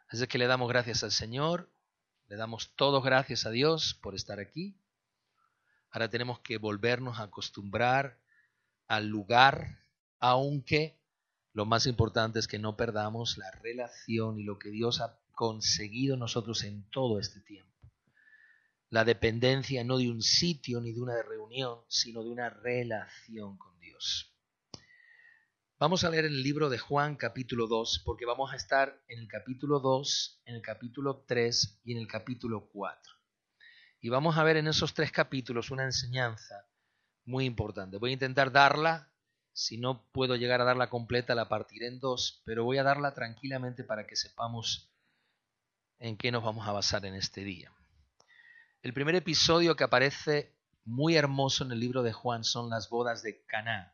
Así que le damos gracias al Señor, le damos todos gracias a Dios por estar aquí. Ahora tenemos que volvernos a acostumbrar al lugar, aunque lo más importante es que no perdamos la relación y lo que Dios ha conseguido nosotros en todo este tiempo. La dependencia no de un sitio ni de una reunión, sino de una relación con Dios. Vamos a leer el libro de Juan capítulo 2, porque vamos a estar en el capítulo 2, en el capítulo 3 y en el capítulo 4. Y vamos a ver en esos 3 capítulos una enseñanza muy importante. Voy a intentar darla, si no puedo llegar a darla completa, la partiré en 2, pero voy a darla tranquilamente para que sepamos en qué nos vamos a basar en este día. El primer episodio que aparece muy hermoso en el libro de Juan son las bodas de Caná.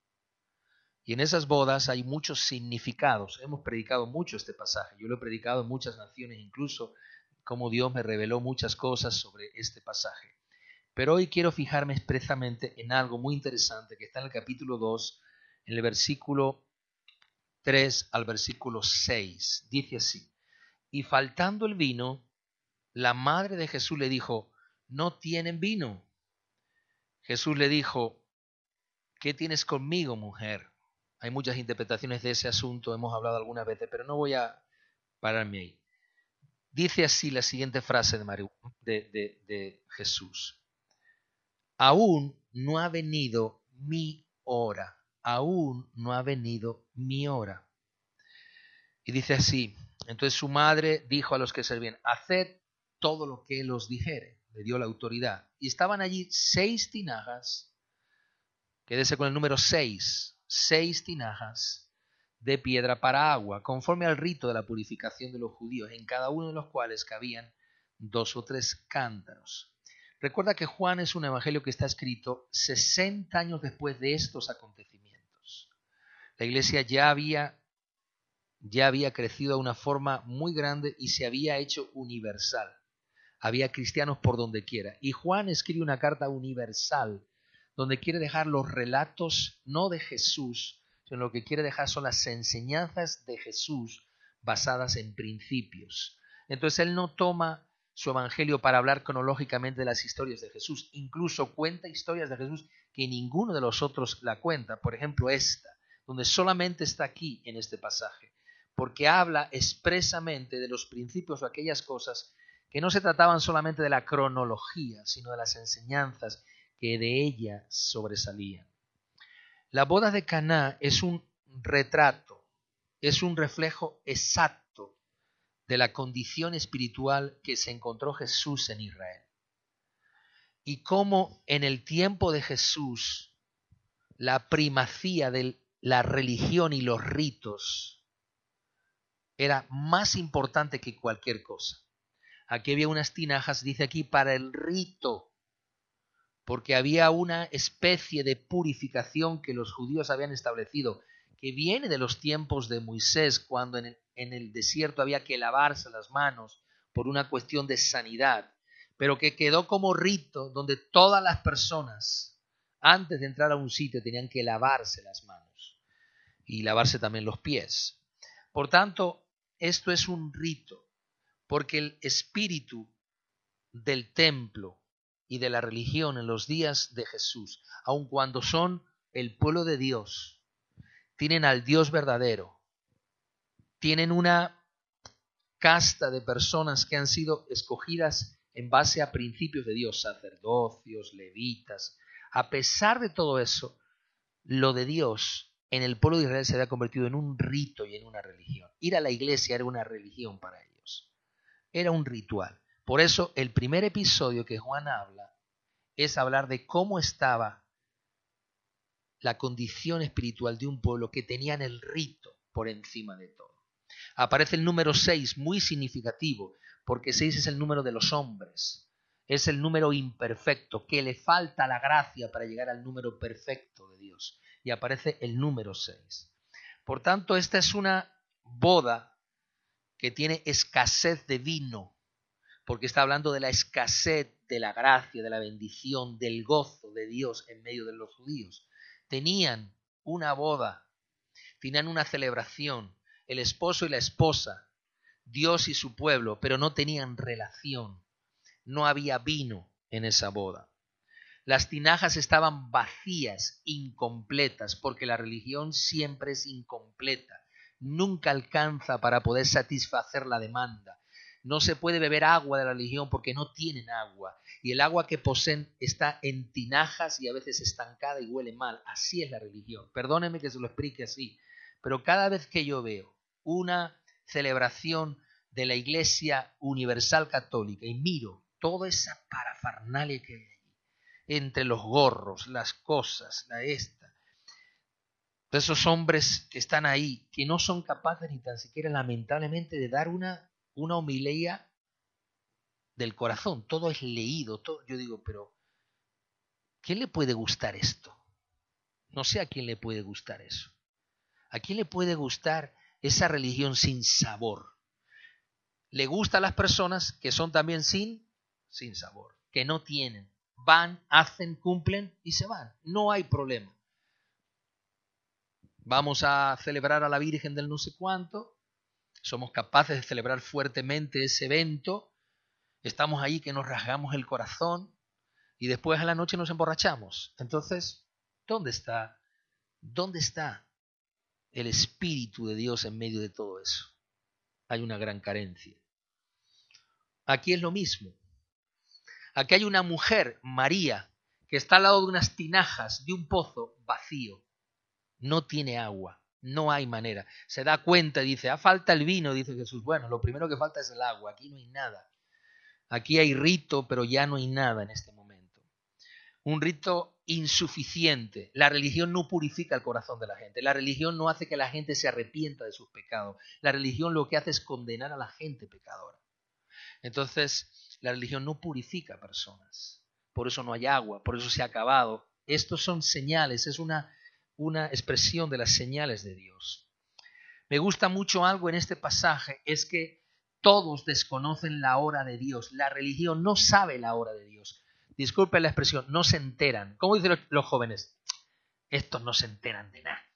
Y en esas bodas hay muchos significados. Hemos predicado mucho este pasaje. Yo lo he predicado en muchas naciones, incluso como Dios me reveló muchas cosas sobre este pasaje. Pero hoy quiero fijarme expresamente en algo muy interesante que está en el capítulo 2, en el versículo 3 al versículo 6. Dice así: y faltando el vino, la madre de Jesús le dijo: no tienen vino. Jesús le dijo: ¿qué tienes conmigo, mujer? Hay muchas interpretaciones de ese asunto, hemos hablado algunas veces, pero no voy a pararme ahí. Dice así la siguiente frase de Jesús: aún no ha venido mi hora, aún no ha venido mi hora. Y dice así: entonces su madre dijo a los que servían: haced todo lo que él os dijere. Le dio la autoridad. Y estaban allí 6 tinajas, quédese con el número 6, 6 tinajas de piedra para agua, conforme al rito de la purificación de los judíos, en cada uno de los cuales cabían 2 o 3 cántaros. Recuerda que Juan es un evangelio que está escrito 60 años después de estos acontecimientos. La iglesia ya había crecido de una forma muy grande y se había hecho universal. Había cristianos por donde quiera. Y Juan escribe una carta universal donde quiere dejar los relatos no de Jesús, sino lo que quiere dejar son las enseñanzas de Jesús basadas en principios. Entonces él no toma su evangelio para hablar cronológicamente de las historias de Jesús, incluso cuenta historias de Jesús que ninguno de los otros la cuenta, por ejemplo esta, donde solamente está aquí en este pasaje, porque habla expresamente de los principios o aquellas cosas que no se trataban solamente de la cronología, sino de las enseñanzas que de ella sobresalían. La boda de Caná es un retrato, es un reflejo exacto de la condición espiritual que se encontró Jesús en Israel. Y cómo en el tiempo de Jesús la primacía de la religión y los ritos era más importante que cualquier cosa. Aquí había unas tinajas, dice aquí, para el rito, porque había una especie de purificación que los judíos habían establecido, que viene de los tiempos de Moisés, cuando en el desierto había que lavarse las manos por una cuestión de sanidad, pero que quedó como rito donde todas las personas, antes de entrar a un sitio, tenían que lavarse las manos y lavarse también los pies. Por tanto, esto es un rito, porque el espíritu del templo y de la religión en los días de Jesús, aun cuando son el pueblo de Dios, tienen al Dios verdadero, tienen una casta de personas que han sido escogidas en base a principios de Dios, sacerdocios, levitas. A pesar de todo eso, lo de Dios en el pueblo de Israel se había convertido en un rito y en una religión. Ir a la iglesia era una religión para ellos, era un ritual. Por eso el primer episodio que Juan habla es hablar de cómo estaba la condición espiritual de un pueblo que tenían el rito por encima de todo. Aparece el número 6, muy significativo, porque 6 es el número de los hombres, es el número imperfecto, que le falta la gracia para llegar al número perfecto de Dios. Y aparece el número 6. Por tanto, esta es una boda que tiene escasez de vino, porque está hablando de la escasez de la gracia, de la bendición, del gozo de Dios en medio de los judíos. Tenían una boda, tenían una celebración, el esposo y la esposa Dios y su pueblo, pero no tenían relación. No había vino en esa boda. Las tinajas estaban vacías, incompletas, porque la religión siempre es incompleta. Nunca alcanza para poder satisfacer la demanda. No se puede beber agua de la religión porque no tienen agua. Y el agua que poseen está en tinajas y a veces estancada y huele mal. Así es la religión. Perdónenme que se lo explique así. Pero cada vez que yo veo una celebración de la Iglesia Universal Católica y miro toda esa parafernalia que hay allí, entre los gorros, las cosas, de esos hombres que están ahí, que no son capaces ni tan siquiera lamentablemente de dar una homilía del corazón, todo es leído, todo. Yo digo, pero ¿quién le puede gustar esto? No sé a quién le puede gustar eso. ¿A quién le puede gustar esa religión sin sabor? Le gusta a las personas que son también sin sabor, que no tienen. Van, hacen, cumplen y se van. No hay problema. Vamos a celebrar a la Virgen del no sé cuánto. Somos capaces de celebrar fuertemente ese evento. Estamos ahí que nos rasgamos el corazón y después a la noche nos emborrachamos. Entonces, ¿dónde está el Espíritu de Dios en medio de todo eso? Hay una gran carencia. Aquí es lo mismo. Aquí hay una mujer, María, que está al lado de unas tinajas, de un pozo vacío. No tiene agua, no hay manera. Se da cuenta y dice, falta el vino, dice Jesús. Bueno, lo primero que falta es el agua, aquí no hay nada. Aquí hay rito, pero ya no hay nada en este momento. Un rito insuficiente. La religión no purifica el corazón de la gente. La religión no hace que la gente se arrepienta de sus pecados. La religión lo que hace es condenar a la gente pecadora. Entonces, la religión no purifica personas. Por eso no hay agua, por eso se ha acabado. Estos son señales, es una expresión de las señales de Dios. Me gusta mucho algo en este pasaje, es que todos desconocen la hora de Dios. La religión no sabe la hora de Dios. Disculpen la expresión, no se enteran. ¿Cómo dicen los jóvenes? Estos no se enteran de nada.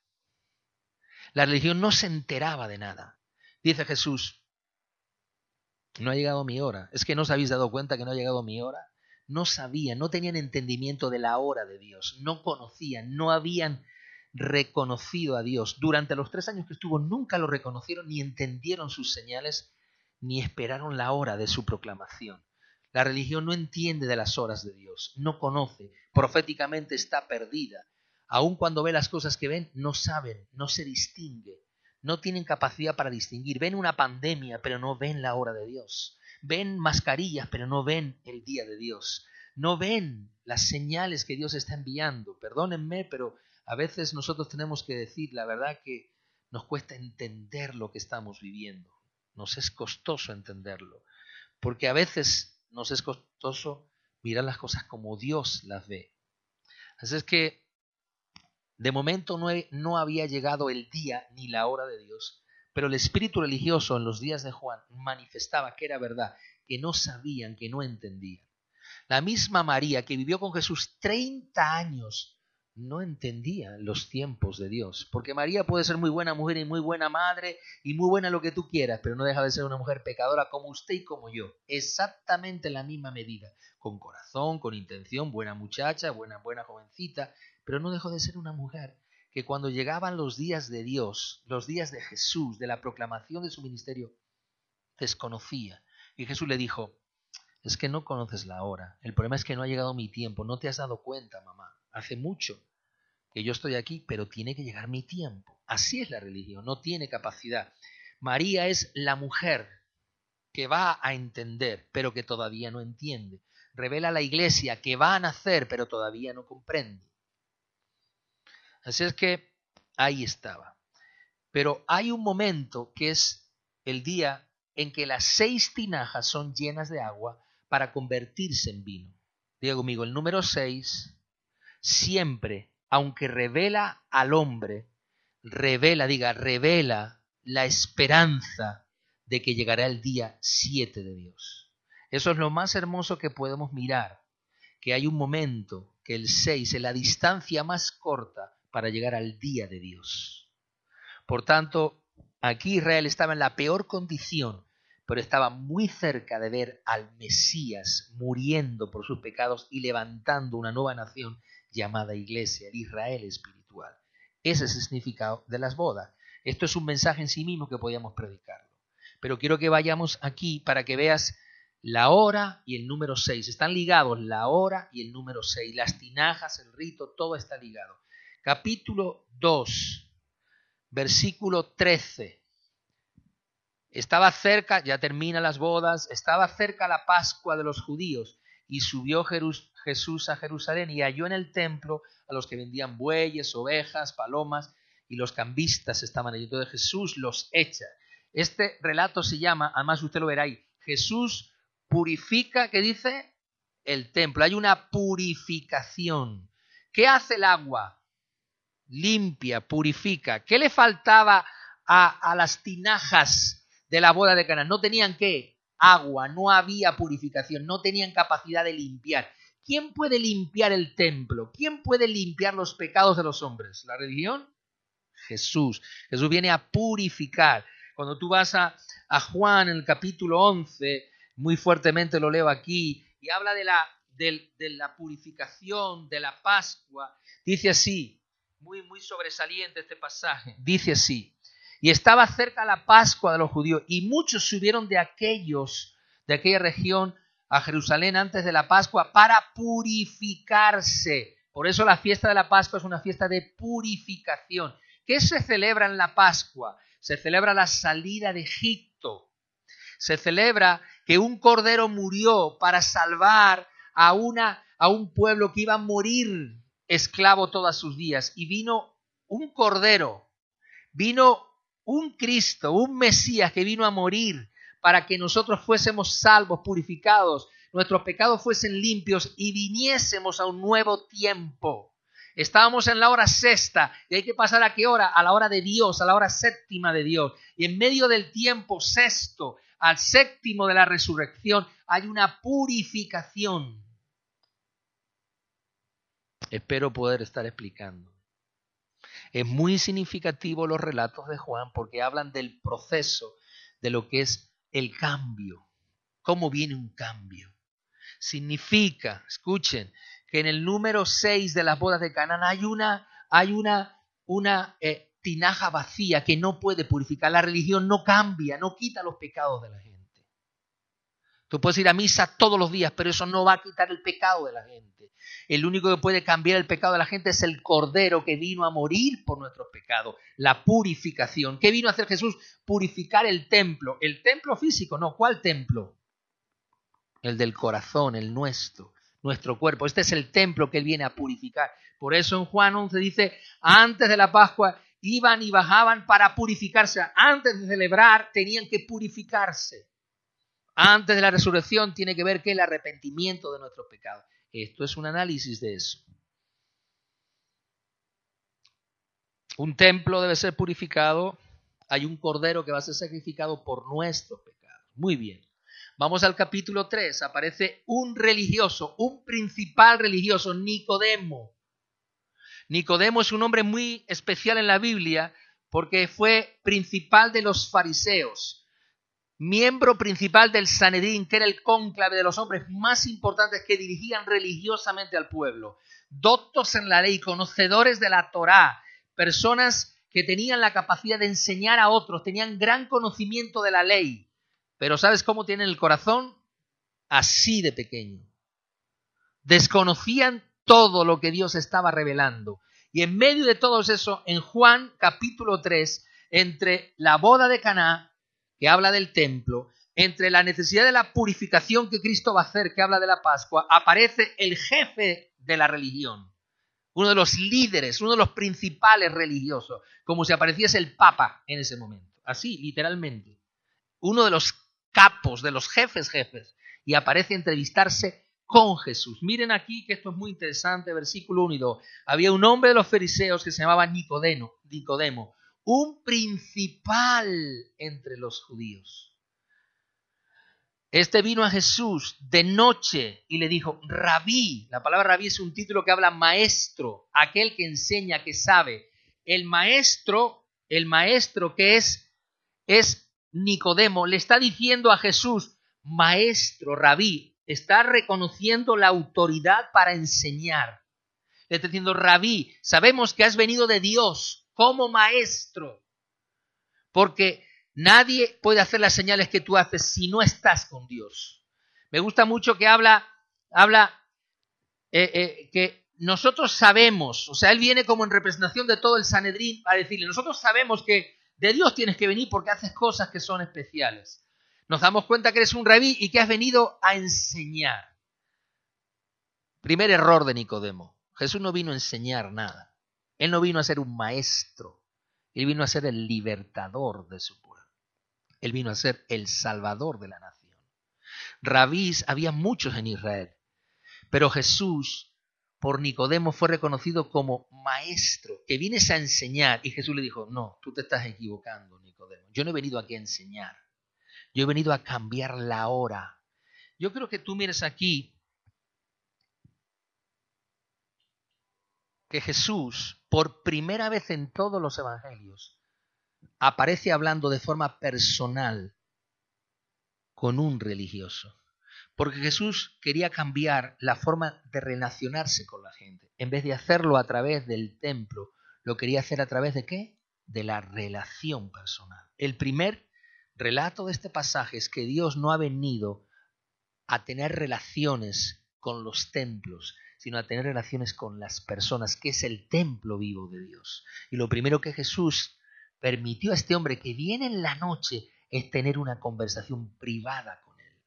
La religión no se enteraba de nada. Dice Jesús, no ha llegado mi hora. ¿Es que no os habéis dado cuenta que no ha llegado mi hora? No sabían, no tenían entendimiento de la hora de Dios. No conocían, no habían reconocido a Dios. Durante los 3 años que estuvo nunca lo reconocieron, ni entendieron sus señales, ni esperaron la hora de su proclamación. La religión no entiende de las horas de Dios, no conoce, proféticamente está perdida. Aun cuando ve las cosas que ven, no saben, no se distingue. No tienen capacidad para distinguir. Ven una pandemia, pero no ven la hora de Dios. Ven mascarillas, pero no ven el día de Dios. No ven las señales que Dios está enviando. Perdónenme, pero a veces nosotros tenemos que decir la verdad que nos cuesta entender lo que estamos viviendo. Nos es costoso entenderlo. Porque a veces nos es costoso mirar las cosas como Dios las ve. Así es que de momento no había llegado el día ni la hora de Dios, pero el espíritu religioso en los días de Juan manifestaba que era verdad, que no sabían, que no entendían. La misma María que vivió con Jesús 30 años no entendía los tiempos de Dios, porque María puede ser muy buena mujer y muy buena madre y muy buena lo que tú quieras, pero no deja de ser una mujer pecadora como usted y como yo, exactamente en la misma medida, con corazón, con intención, buena muchacha, buena jovencita, pero no dejó de ser una mujer que cuando llegaban los días de Dios, los días de Jesús, de la proclamación de su ministerio, desconocía. Y Jesús le dijo, es que no conoces la hora, el problema es que no ha llegado mi tiempo, no te has dado cuenta, mamá, hace mucho que yo estoy aquí, pero tiene que llegar mi tiempo. Así es la religión, no tiene capacidad. María es la mujer que va a entender, pero que todavía no entiende. Revela a la iglesia que va a nacer, pero todavía no comprende. Así es que ahí estaba. Pero hay un momento que es el día en que las 6 tinajas son llenas de agua para convertirse en vino. Diga conmigo, el número 6 siempre, aunque revela al hombre, revela la esperanza de que llegará el día 7 de Dios. Eso es lo más hermoso que podemos mirar, que hay un momento que el 6 es la distancia más corta para llegar al día de Dios. Por tanto, aquí Israel estaba en la peor condición pero estaba muy cerca de ver al Mesías muriendo por sus pecados y levantando una nueva nación llamada Iglesia, el Israel espiritual. Ese es el significado de las bodas. Esto es un mensaje en sí mismo que podíamos predicarlo. Pero quiero que vayamos aquí para que veas la hora y el número 6. Están ligados la hora y el número 6. Las tinajas, el rito, todo está ligado. Capítulo 2, versículo 13. Estaba cerca, ya termina las bodas, estaba cerca la Pascua de los judíos y subió Jesús a Jerusalén y halló en el templo a los que vendían bueyes, ovejas, palomas y los cambistas estaban allí. Entonces Jesús los echa. Este relato se llama, además usted lo verá ahí, Jesús purifica, ¿qué dice? El templo. Hay una purificación. ¿Qué hace el agua? Limpia, purifica. ¿Qué le faltaba a las tinajas de la boda de Caná? No tenían ¿qué? Agua, no había purificación, no tenían capacidad de limpiar. ¿Quién puede limpiar el templo? ¿Quién puede limpiar los pecados de los hombres? ¿La religión? Jesús. Jesús viene a purificar. Cuando tú vas a Juan en el capítulo 11, muy fuertemente lo leo aquí, y habla de la purificación, de la Pascua, dice así, muy sobresaliente este pasaje, dice así: y estaba cerca la Pascua de los judíos, y muchos subieron de aquella región a Jerusalén antes de la Pascua para purificarse. Por eso la fiesta de la Pascua es una fiesta de purificación. ¿Qué se celebra en la Pascua? Se celebra la salida de Egipto. Se celebra que un cordero murió para salvar a un pueblo que iba a morir esclavo todos sus días. Y vino un cordero, vino un Cristo, un Mesías que vino a morir para que nosotros fuésemos salvos, purificados, nuestros pecados fuesen limpios y viniésemos a un nuevo tiempo. Estábamos en la hora sexta y hay que pasar ¿a qué hora? A la hora de Dios, a la hora séptima de Dios. Y en medio del tiempo sexto al séptimo de la resurrección hay una purificación. Espero poder estar explicando. Es muy significativo los relatos de Juan porque hablan del proceso de lo que es el cambio. ¿Cómo viene un cambio? Significa, escuchen, que en el número 6 de las bodas de Canaán hay una tinaja vacía que no puede purificar. La religión no cambia, no quita los pecados de la gente. Tú puedes ir a misa todos los días, pero eso no va a quitar el pecado de la gente. El único que puede cambiar el pecado de la gente es el Cordero que vino a morir por nuestros pecados. La purificación. ¿Qué vino a hacer Jesús? Purificar el templo. ¿El templo físico? No. ¿Cuál templo? El del corazón, el nuestro cuerpo. Este es el templo que Él viene a purificar. Por eso en Juan 11 dice, antes de la Pascua iban y bajaban para purificarse. Antes de celebrar tenían que purificarse. Antes de la resurrección tiene que ver que el arrepentimiento de nuestros pecados. Esto es un análisis de eso. Un templo debe ser purificado. Hay un cordero que va a ser sacrificado por nuestros pecados. Muy bien. Vamos al capítulo 3. Aparece un religioso, un principal religioso, Nicodemo. Nicodemo es un hombre muy especial en la Biblia porque fue principal de los fariseos. Miembro principal del Sanedrín, que era el cónclave de los hombres más importantes que dirigían religiosamente al pueblo. Doctos en la ley, conocedores de la Torá, personas que tenían la capacidad de enseñar a otros, tenían gran conocimiento de la ley. Pero ¿sabes cómo tienen el corazón? Así de pequeño. Desconocían todo lo que Dios estaba revelando. Y en medio de todo eso, en Juan capítulo 3, entre la boda de Caná, que habla del templo, entre la necesidad de la purificación que Cristo va a hacer, que habla de la Pascua, aparece el jefe de la religión, uno de los líderes, uno de los principales religiosos, como si apareciese el Papa en ese momento, así, literalmente, uno de los capos, de los jefes, y aparece a entrevistarse con Jesús. Miren aquí que esto es muy interesante, versículo 1 y 2. Había un hombre de los fariseos que se llamaba Nicodemo, un principal entre los judíos. Este vino a Jesús de noche y le dijo, Rabí. La palabra Rabí es un título que habla maestro, aquel que enseña, que sabe. El maestro que es Nicodemo le está diciendo a Jesús, maestro, rabí, está reconociendo la autoridad para enseñar. Le está diciendo, rabí, sabemos que has venido de Dios como maestro, porque nadie puede hacer las señales que tú haces si no estás con Dios. Me gusta mucho que habla que nosotros sabemos, o sea, él viene como en representación de todo el Sanedrín a decirle, nosotros sabemos que de Dios tienes que venir porque haces cosas que son especiales. Nos damos cuenta que eres un rabí y que has venido a enseñar. Primer error de Nicodemo. Jesús no vino a enseñar nada. Él no vino a ser un maestro. Él vino a ser el libertador de su pueblo. Él vino a ser el salvador de la nación. Rabís había muchos en Israel, pero Jesús, por Nicodemo, fue reconocido como maestro, que vienes a enseñar. Y Jesús le dijo, no, tú te estás equivocando, Nicodemo. Yo no he venido aquí a enseñar. Yo he venido a cambiar la hora. Yo creo que tú mires aquí que Jesús, por primera vez en todos los evangelios, aparece hablando de forma personal con un religioso. Porque Jesús quería cambiar la forma de relacionarse con la gente. En vez de hacerlo a través del templo, lo quería hacer a través de ¿qué? De la relación personal. El primer relato de este pasaje es que Dios no ha venido a tener relaciones con los templos, sino a tener relaciones con las personas, que es el templo vivo de Dios. Y lo primero que Jesús permitió a este hombre que viene en la noche es tener una conversación privada con él.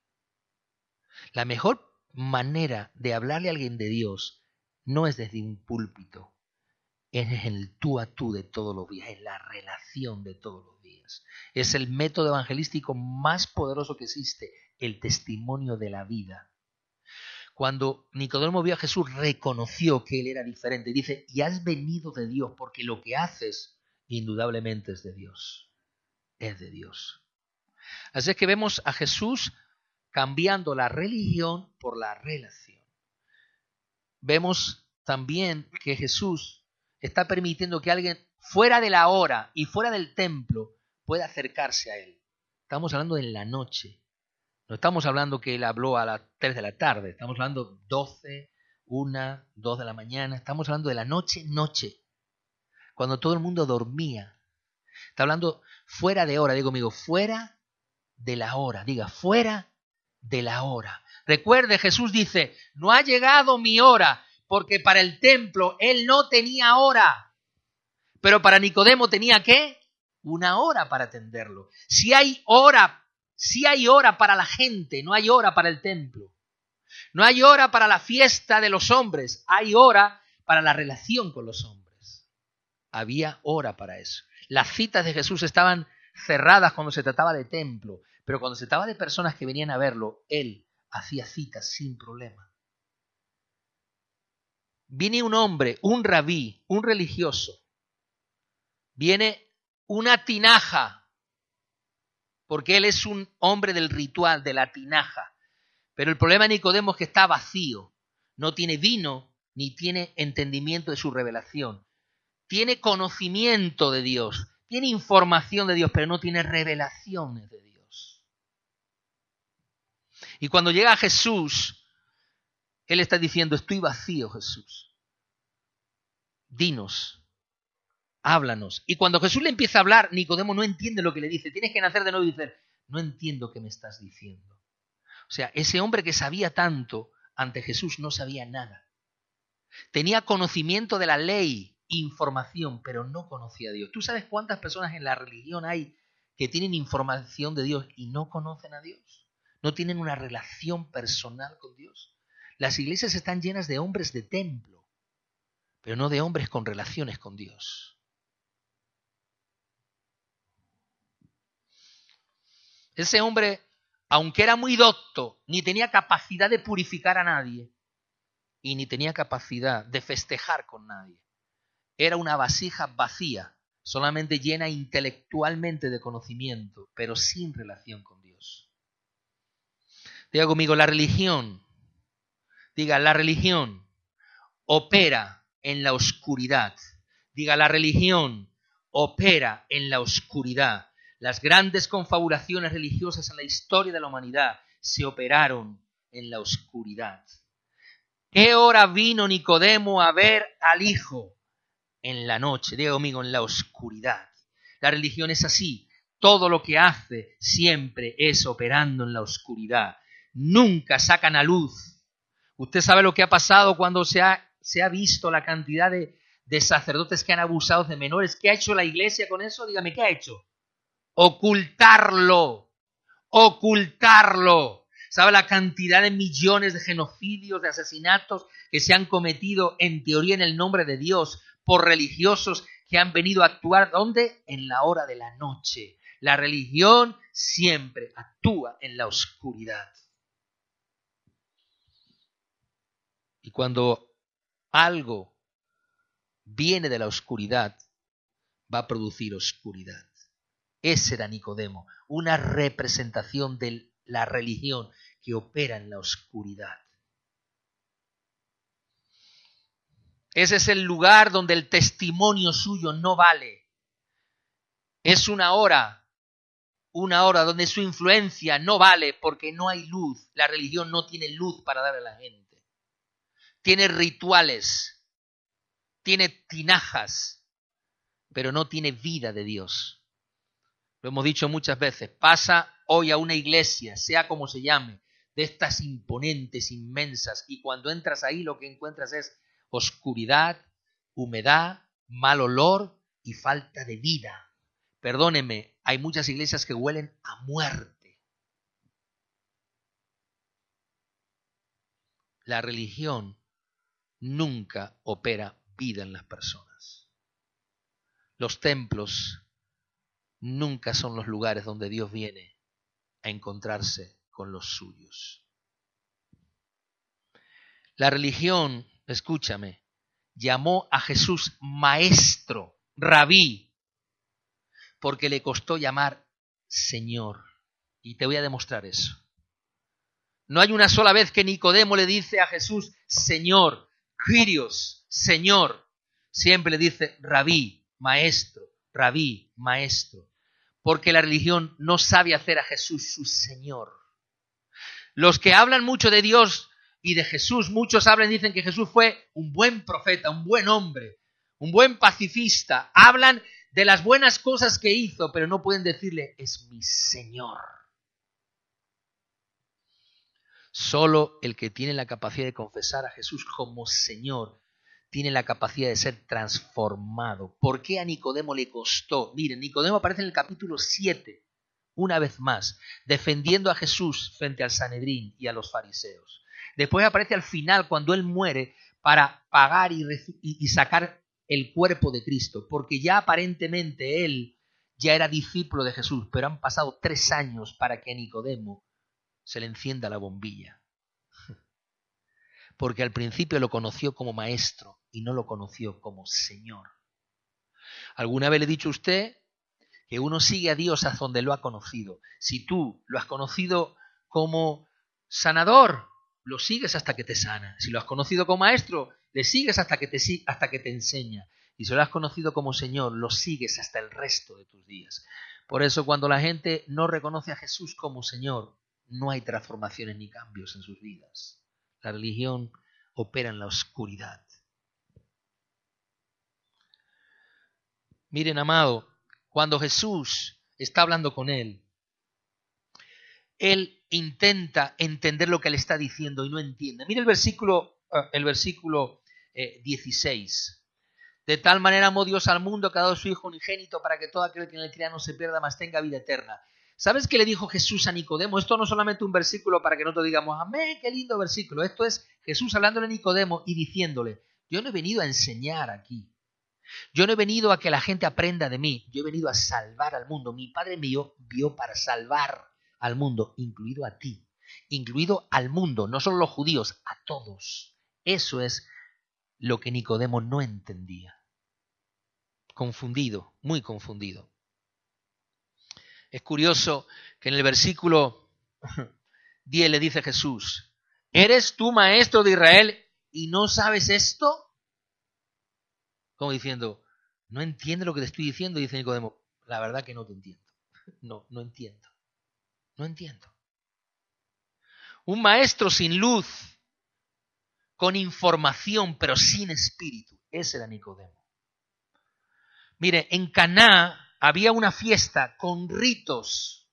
La mejor manera de hablarle a alguien de Dios no es desde un púlpito, es el tú a tú de todos los días, es la relación de todos los días. Es el método evangelístico más poderoso que existe, el testimonio de la vida. Cuando Nicodemo vio a Jesús, reconoció que él era diferente. Dice, y has venido de Dios, porque lo que haces indudablemente es de Dios. Es de Dios. Así es que vemos a Jesús cambiando la religión por la relación. Vemos también que Jesús está permitiendo que alguien fuera de la hora y fuera del templo pueda acercarse a él. Estamos hablando de la noche. No estamos hablando que él habló a las 3 de la tarde. Estamos hablando 12, 1, 2 de la mañana. Estamos hablando de la noche, cuando todo el mundo dormía. Está hablando fuera de hora. Digo, amigo, fuera de la hora. Diga, fuera de la hora. Recuerde, Jesús dice, no ha llegado mi hora, porque para el templo él no tenía hora. Pero para Nicodemo tenía ¿qué? Una hora para atenderlo. Si hay hora para la gente, no hay hora para el templo. No hay hora para la fiesta de los hombres, hay hora para la relación con los hombres. Había hora para eso. Las citas de Jesús estaban cerradas cuando se trataba de templo, pero cuando se trataba de personas que venían a verlo, él hacía citas sin problema. Viene un hombre, un rabí, un religioso. Viene una tinaja, porque él es un hombre del ritual, de la tinaja. Pero el problema de Nicodemo es que está vacío. No tiene vino, ni tiene entendimiento de su revelación. Tiene conocimiento de Dios, tiene información de Dios, pero no tiene revelaciones de Dios. Y cuando llega Jesús, él está diciendo, estoy vacío, Jesús. Dinos, háblanos. Y cuando Jesús le empieza a hablar, Nicodemo no entiende lo que le dice. Tienes que nacer de nuevo y decir, no entiendo qué me estás diciendo. O sea, ese hombre que sabía tanto, ante Jesús no sabía nada. Tenía conocimiento de la ley, información, pero no conocía a Dios. ¿Tú sabes cuántas personas en la religión hay que tienen información de Dios y no conocen a Dios? No tienen una relación personal con Dios. Las iglesias están llenas de hombres de templo, pero no de hombres con relaciones con Dios. Ese hombre, aunque era muy docto, ni tenía capacidad de purificar a nadie y ni tenía capacidad de festejar con nadie. Era una vasija vacía, solamente llena intelectualmente de conocimiento, pero sin relación con Dios. Diga conmigo, la religión opera en la oscuridad. Diga, la religión opera en la oscuridad. Las grandes confabulaciones religiosas en la historia de la humanidad se operaron en la oscuridad. ¿Qué hora vino Nicodemo a ver al Hijo? En la noche, digo amigo, en la oscuridad. La religión es así. Todo lo que hace siempre es operando en la oscuridad. Nunca sacan a luz. Usted sabe lo que ha pasado cuando se ha visto la cantidad de sacerdotes que han abusado de menores. ¿Qué ha hecho la iglesia con eso? Dígame, ¿qué ha hecho? Ocultarlo. Ocultarlo. ¿Sabe la cantidad de millones de genocidios, de asesinatos que se han cometido en teoría en el nombre de Dios por religiosos que han venido a actuar? ¿Dónde? En la hora de la noche. La religión siempre actúa en la oscuridad. Y cuando algo viene de la oscuridad, va a producir oscuridad. Ese era Nicodemo, una representación de la religión que opera en la oscuridad. Ese es el lugar donde el testimonio suyo no vale. Es una hora donde su influencia no vale porque no hay luz. La religión no tiene luz para dar a la gente. Tiene rituales, tiene tinajas, pero no tiene vida de Dios. Lo hemos dicho muchas veces. Pasa hoy a una iglesia, sea como se llame, de estas imponentes, inmensas, y cuando entras ahí lo que encuentras es oscuridad, humedad, mal olor y falta de vida. Perdóneme, hay muchas iglesias que huelen a muerte. La religión nunca opera vida en las personas. Los templos nunca son los lugares donde Dios viene a encontrarse con los suyos. La religión, escúchame, llamó a Jesús maestro, rabí, porque le costó llamar Señor. Y te voy a demostrar eso. No hay una sola vez que Nicodemo le dice a Jesús Señor, Kyrios, Señor. Siempre le dice rabí, maestro, rabí, maestro. Porque la religión no sabe hacer a Jesús su Señor. Los que hablan mucho de Dios y de Jesús, muchos hablan y dicen que Jesús fue un buen profeta, un buen hombre, un buen pacifista. Hablan de las buenas cosas que hizo, pero no pueden decirle, es mi Señor. Solo el que tiene la capacidad de confesar a Jesús como Señor tiene la capacidad de ser transformado. ¿Por qué a Nicodemo le costó? Miren, Nicodemo aparece en el capítulo 7, una vez más, defendiendo a Jesús frente al Sanedrín y a los fariseos. Después aparece al final, cuando él muere, para pagar y sacar el cuerpo de Cristo, porque ya aparentemente él ya era discípulo de Jesús, pero han pasado 3 años para que a Nicodemo se le encienda la bombilla. Porque al principio lo conoció como maestro y no lo conoció como Señor. ¿Alguna vez le he dicho a usted que uno sigue a Dios hasta donde lo ha conocido? Si tú lo has conocido como sanador, lo sigues hasta que te sana. Si lo has conocido como maestro, le sigues hasta que te enseña. Y si lo has conocido como Señor, lo sigues hasta el resto de tus días. Por eso cuando la gente no reconoce a Jesús como Señor, no hay transformaciones ni cambios en sus vidas. La religión opera en la oscuridad. Miren, amado, cuando Jesús está hablando con él intenta entender lo que le está diciendo y no entiende. Mire el versículo 16. De tal manera amó Dios al mundo que ha dado su Hijo unigénito para que todo aquel que en él crea no se pierda, mas tenga vida eterna. ¿Sabes qué le dijo Jesús a Nicodemo? Esto no es solamente un versículo para que nosotros digamos, amén, qué lindo versículo. Esto es Jesús hablándole a Nicodemo y diciéndole, yo no he venido a enseñar aquí. Yo no he venido a que la gente aprenda de mí. Yo he venido a salvar al mundo. Mi Padre mío vio para salvar al mundo, incluido a ti, incluido al mundo, no solo los judíos, a todos. Eso es lo que Nicodemo no entendía. Confundido, muy confundido. Es curioso que en el versículo 10 le dice Jesús, ¿eres tú maestro de Israel y no sabes esto? Como diciendo, no entiende lo que te estoy diciendo, dice Nicodemo, la verdad que no te entiendo. No entiendo. No entiendo. Un maestro sin luz, con información, pero sin espíritu. Ese era Nicodemo. Mire, en Caná había una fiesta con ritos,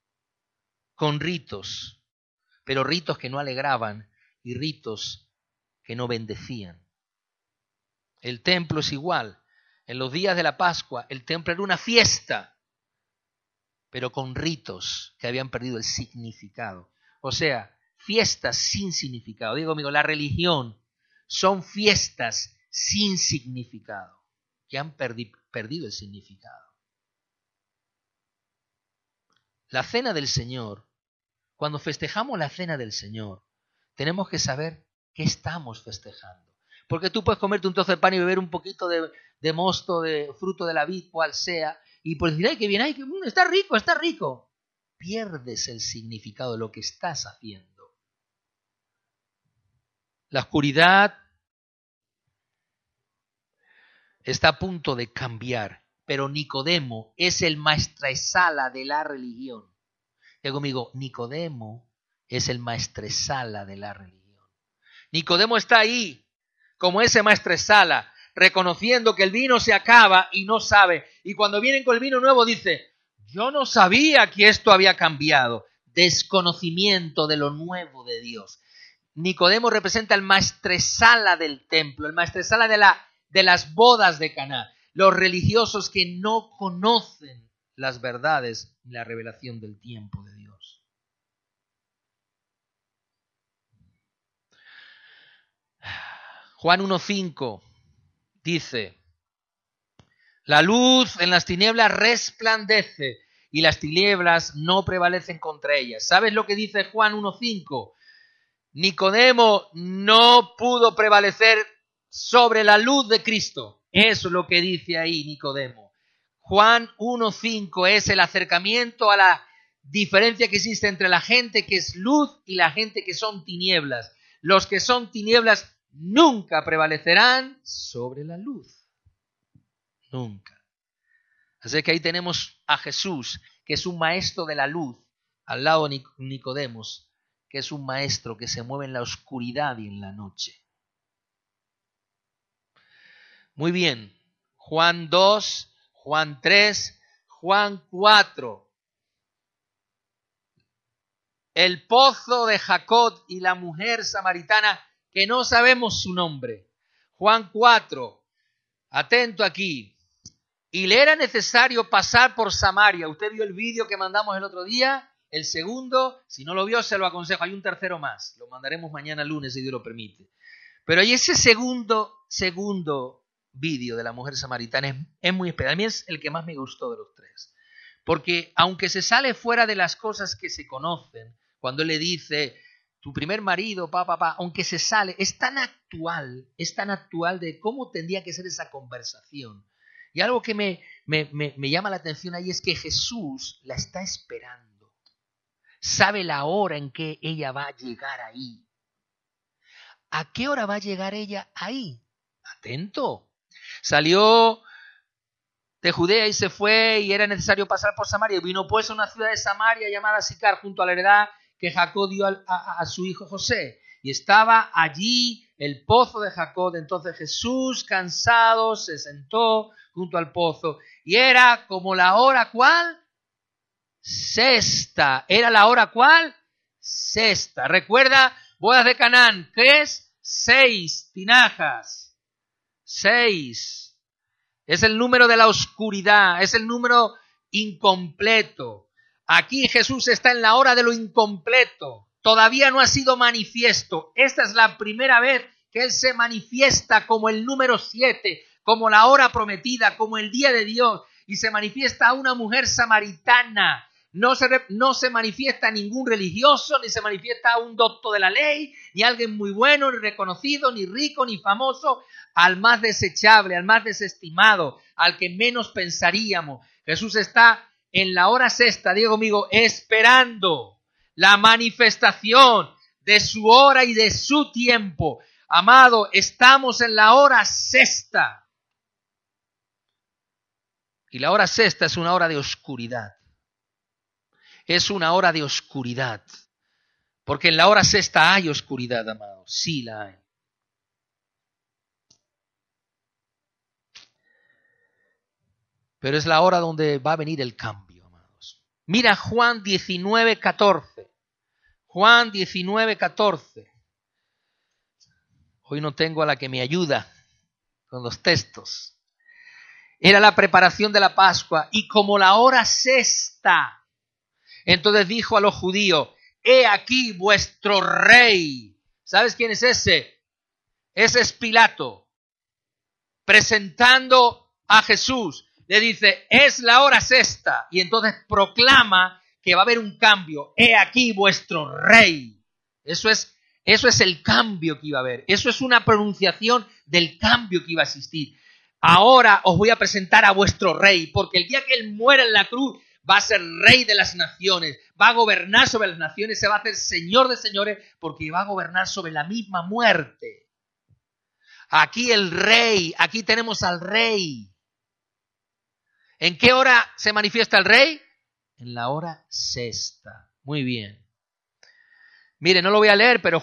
pero ritos que no alegraban y ritos que no bendecían. El templo es igual. En los días de la Pascua, el templo era una fiesta, pero con ritos que habían perdido el significado. O sea, fiestas sin significado. Digo, amigo, la religión son fiestas sin significado, que han perdido el significado. La cena del Señor, cuando festejamos la cena del Señor, tenemos que saber qué estamos festejando. Porque tú puedes comerte un trozo de pan y beber un poquito de mosto, de fruto de la vid, cual sea, y pues decir, ay, qué bien, ay, que está rico, está rico. Pierdes el significado de lo que estás haciendo. La oscuridad está a punto de cambiar, pero Nicodemo es el maestresala de la religión. Diga conmigo, Nicodemo es el maestresala de la religión. Nicodemo está ahí, como ese maestresala, reconociendo que el vino se acaba y no sabe. Y cuando vienen con el vino nuevo dice, yo no sabía que esto había cambiado. Desconocimiento de lo nuevo de Dios. Nicodemo representa el maestresala del templo, el maestresala de las bodas de Caná. Los religiosos que no conocen las verdades y la revelación del tiempo de Dios. Juan 1:5 dice, la luz en las tinieblas resplandece y las tinieblas no prevalecen contra ellas. ¿Sabes lo que dice Juan 1:5? Nicodemo no pudo prevalecer sobre la luz de Cristo. Eso es lo que dice ahí Nicodemo. Juan 1:5 es el acercamiento a la diferencia que existe entre la gente que es luz y la gente que son tinieblas. Los que son tinieblas nunca prevalecerán sobre la luz. Nunca. Así que ahí tenemos a Jesús, que es un maestro de la luz, al lado de Nicodemo, que es un maestro que se mueve en la oscuridad y en la noche. Muy bien. Juan 2, Juan 3, Juan 4. El pozo de Jacob y la mujer samaritana, que no sabemos su nombre. Juan 4. Atento aquí. Y le era necesario pasar por Samaria. ¿Usted vio el vídeo que mandamos el otro día? El segundo, si no lo vio, se lo aconsejo. Hay un tercero más. Lo mandaremos mañana lunes, si Dios lo permite. Pero hay ese segundo vídeo de la mujer samaritana es muy especial. A mí es el que más me gustó de los tres. Porque aunque se sale fuera de las cosas que se conocen, cuando él le dice, tu primer marido, aunque se sale, es tan actual de cómo tendría que ser esa conversación. Y algo que me llama la atención ahí es que Jesús la está esperando. Sabe la hora en que ella va a llegar ahí. ¿A qué hora va a llegar ella ahí? Atento. Salió de Judea y se fue y era necesario pasar por Samaria. Y vino pues a una ciudad de Samaria llamada Sicar, junto a la heredad que Jacob dio a su hijo José. Y estaba allí el pozo de Jacob. Entonces Jesús, cansado, se sentó junto al pozo. Y era como la hora, ¿cuál? Sexta. ¿Era la hora cuál? Sexta. Recuerda, bodas de Canaán, ¿qué es? 6 tinajas. 6. Es el número de la oscuridad, es el número incompleto. Aquí Jesús está en la hora de lo incompleto. Todavía no ha sido manifiesto. Esta es la primera vez que Él se manifiesta como el número 7, como la hora prometida, como el día de Dios. Y se manifiesta a una mujer samaritana. No se manifiesta a ningún religioso, ni se manifiesta a un doctor de la ley, ni a alguien muy bueno, ni reconocido, ni rico, ni famoso, al más desechable, al más desestimado, al que menos pensaríamos. Jesús está en la hora sexta, digo amigo, esperando la manifestación de su hora y de su tiempo. Amado, estamos en la hora sexta. Y la hora sexta es una hora de oscuridad. es una hora de oscuridad. Porque en la hora sexta hay oscuridad, amados. Sí la hay. Pero es la hora donde va a venir el cambio, amados. Mira Juan 19:14. Juan 19:14. Hoy no tengo a la que me ayuda con los textos. Era la preparación de la Pascua y como la hora sexta, entonces dijo a los judíos, he aquí vuestro rey. ¿Sabes quién es ese? Ese es Pilato, presentando a Jesús. Le dice, es la hora sexta. Y entonces proclama que va a haber un cambio. He aquí vuestro rey. Eso es el cambio que iba a haber. Eso es una pronunciación del cambio que iba a existir. Ahora os voy a presentar a vuestro rey, porque el día que él muera en la cruz va a ser rey de las naciones, va a gobernar sobre las naciones, se va a hacer señor de señores, porque va a gobernar sobre la misma muerte. Aquí el rey, aquí tenemos al rey. ¿En qué hora se manifiesta el rey? En la hora sexta. Muy bien. Mire, no lo voy a leer, pero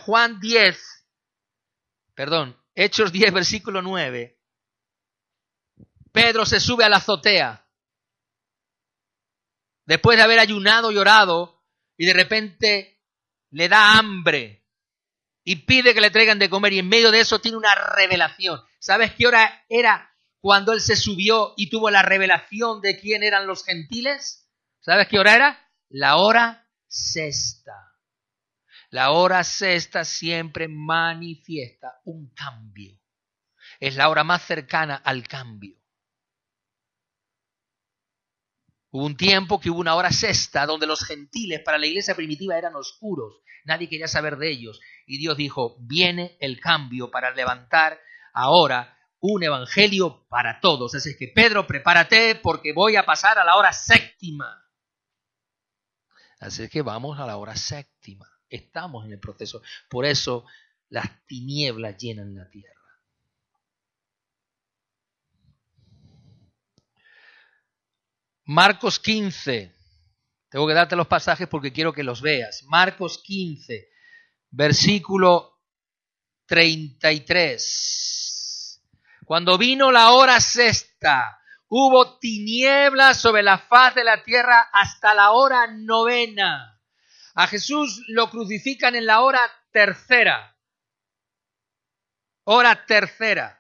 Hechos 10, versículo 9. Pedro se sube a la azotea. Después de haber ayunado y orado, y de repente le da hambre y pide que le traigan de comer, y en medio de eso tiene una revelación. ¿Sabes qué hora era cuando él se subió y tuvo la revelación de quién eran los gentiles? ¿Sabes qué hora era? La hora sexta. La hora sexta siempre manifiesta un cambio. Es la hora más cercana al cambio. Hubo un tiempo que hubo una hora sexta donde los gentiles para la iglesia primitiva eran oscuros. Nadie quería saber de ellos. Y Dios dijo, viene el cambio para levantar ahora un evangelio para todos. Así es que Pedro, prepárate porque voy a pasar a la hora séptima. Así es que vamos a la hora séptima. Estamos en el proceso. Por eso las tinieblas llenan la tierra. Marcos 15. Tengo que darte los pasajes porque quiero que los veas. Marcos 15, versículo 33. Cuando vino la hora sexta, hubo tinieblas sobre la faz de la tierra hasta la hora novena. A Jesús lo crucifican en la hora tercera. Hora tercera.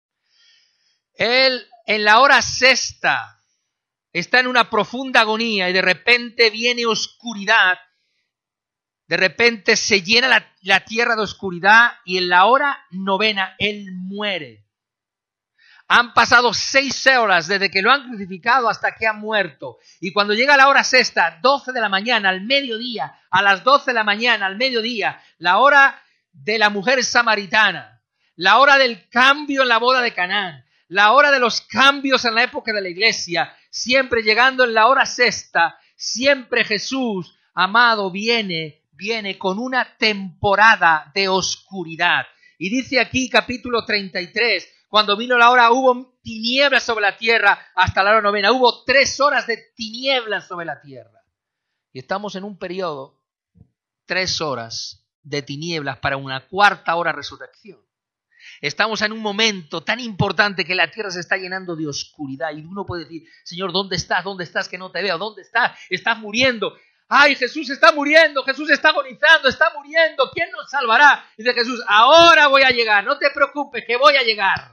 Él en la hora sexta está en una profunda agonía y de repente viene oscuridad. De repente se llena la tierra de oscuridad y en la hora novena Él muere. Han pasado 6 horas desde que lo han crucificado hasta que ha muerto. Y cuando llega la hora sexta, 12 de la mañana, al mediodía, a las 12 de la mañana, al mediodía, la hora de la mujer samaritana, la hora del cambio en la boda de Canaán, la hora de los cambios en la época de la iglesia, siempre llegando en la hora sexta, siempre Jesús, amado, viene con una temporada de oscuridad. Y dice aquí, capítulo 33, cuando vino la hora hubo tinieblas sobre la tierra hasta la hora novena. Hubo 3 horas de tinieblas sobre la tierra. Y estamos en un periodo, 3 horas de tinieblas para una 4ª hora resurrección. Estamos en un momento tan importante que la tierra se está llenando de oscuridad y uno puede decir, Señor, ¿dónde estás? ¿Dónde estás que no te veo? ¿Dónde estás? Estás muriendo. ¡Ay, Jesús está muriendo! Jesús está agonizando, está muriendo. ¿Quién nos salvará? Dice Jesús, ahora voy a llegar. No te preocupes, que voy a llegar.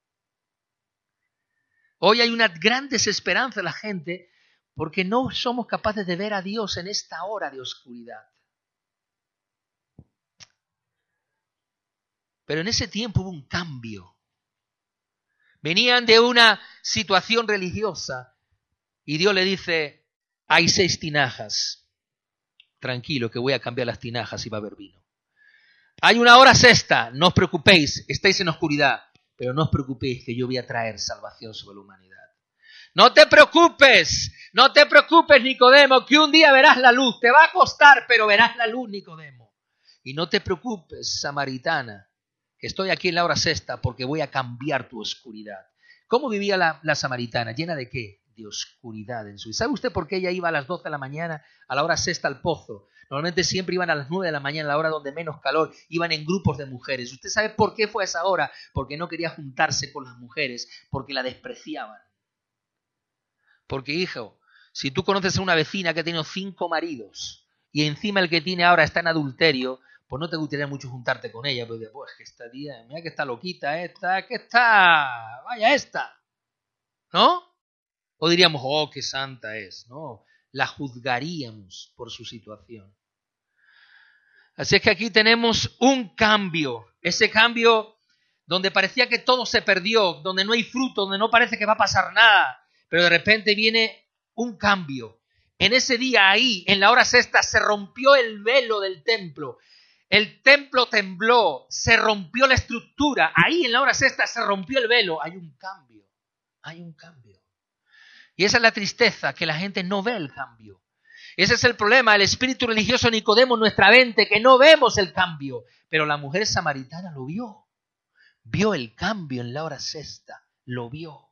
Hoy hay una gran desesperanza en la gente porque no somos capaces de ver a Dios en esta hora de oscuridad. Pero en ese tiempo hubo un cambio. Venían de una situación religiosa y Dios le dice, hay 6 tinajas. Tranquilo, que voy a cambiar las tinajas y va a haber vino. Hay una hora sexta, no os preocupéis, estáis en oscuridad, pero no os preocupéis que yo voy a traer salvación sobre la humanidad. No te preocupes, Nicodemo, que un día verás la luz. Te va a costar, pero verás la luz, Nicodemo. Y no te preocupes, samaritana, que estoy aquí en la hora sexta porque voy a cambiar tu oscuridad. ¿Cómo vivía la samaritana? ¿Llena de qué? de oscuridad en su vida. ¿Sabe usted por qué ella iba a las 12 de la mañana, a la hora sexta al pozo? Normalmente siempre iban a las 9 de la mañana, a la hora donde menos calor, iban en grupos de mujeres. ¿Usted sabe por qué fue a esa hora? Porque no quería juntarse con las mujeres, porque la despreciaban. Porque, hijo, si tú conoces a una vecina que ha tenido 5 maridos y encima el que tiene ahora está en adulterio, pues no te gustaría mucho juntarte con ella, porque pues que esta tía, mira que está loquita esta, que está, vaya esta, ¿no? O diríamos, oh, qué santa es, ¿no? La juzgaríamos por su situación. Así es que aquí tenemos un cambio, ese cambio donde parecía que todo se perdió, donde no hay fruto, donde no parece que va a pasar nada, pero de repente viene un cambio. En ese día ahí, en la hora sexta, se rompió el velo del templo. El templo tembló, se rompió la estructura. Ahí en la hora sexta se rompió el velo. Hay un cambio, hay un cambio. Y esa es la tristeza, que la gente no ve el cambio. Ese es el problema, el espíritu religioso Nicodemo en nuestra mente, que no vemos el cambio. Pero la mujer samaritana lo vio. Vio el cambio en la hora sexta, lo vio.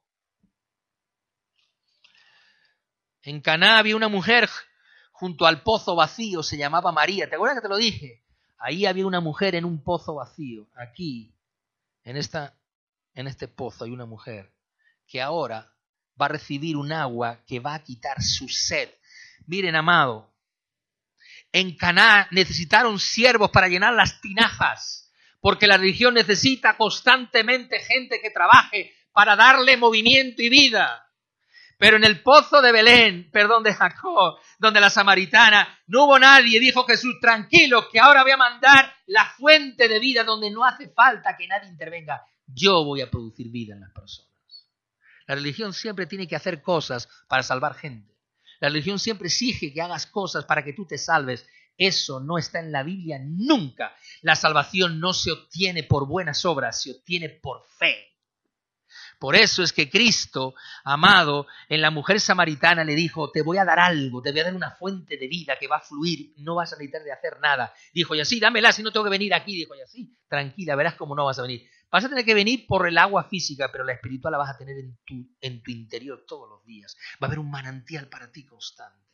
En Caná había una mujer junto al pozo vacío, se llamaba María. ¿Te acuerdas que te lo dije? Ahí había una mujer en un pozo vacío. Aquí, en este pozo hay una mujer que ahora va a recibir un agua que va a quitar su sed. Miren, amado, en Caná necesitaron siervos para llenar las tinajas, porque la religión necesita constantemente gente que trabaje para darle movimiento y vida. Pero en el pozo de Belén, de Jacob, donde la samaritana, no hubo nadie. Dijo Jesús, tranquilo, que ahora voy a mandar la fuente de vida donde no hace falta que nadie intervenga. Yo voy a producir vida en las personas. La religión siempre tiene que hacer cosas para salvar gente. La religión siempre exige que hagas cosas para que tú te salves. Eso no está en la Biblia nunca. La salvación no se obtiene por buenas obras, se obtiene por fe. Por eso es que Cristo, amado, en la mujer samaritana le dijo, te voy a dar algo, te voy a dar una fuente de vida que va a fluir, no vas a necesitar de hacer nada. Dijo, y así, dámela, si no tengo que venir aquí. Dijo, y así, tranquila, verás cómo no vas a venir. Vas a tener que venir por el agua física, pero la espiritual la vas a tener en tu interior todos los días. Va a haber un manantial para ti constante.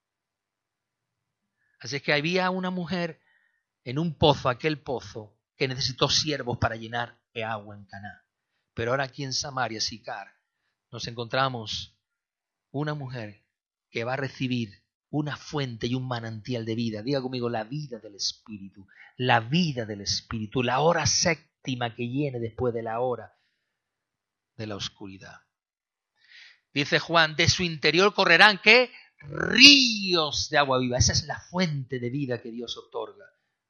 Así es que había una mujer en un pozo, aquel pozo, que necesitó siervos para llenar de agua en Caná. Pero ahora aquí en Samaria, Sicar, nos encontramos una mujer que va a recibir una fuente y un manantial de vida. Diga conmigo, la vida del Espíritu. La vida del Espíritu. La hora séptima que viene después de la hora de la oscuridad. Dice Juan, de su interior correrán, ¿qué? Ríos de agua viva. Esa es la fuente de vida que Dios otorga.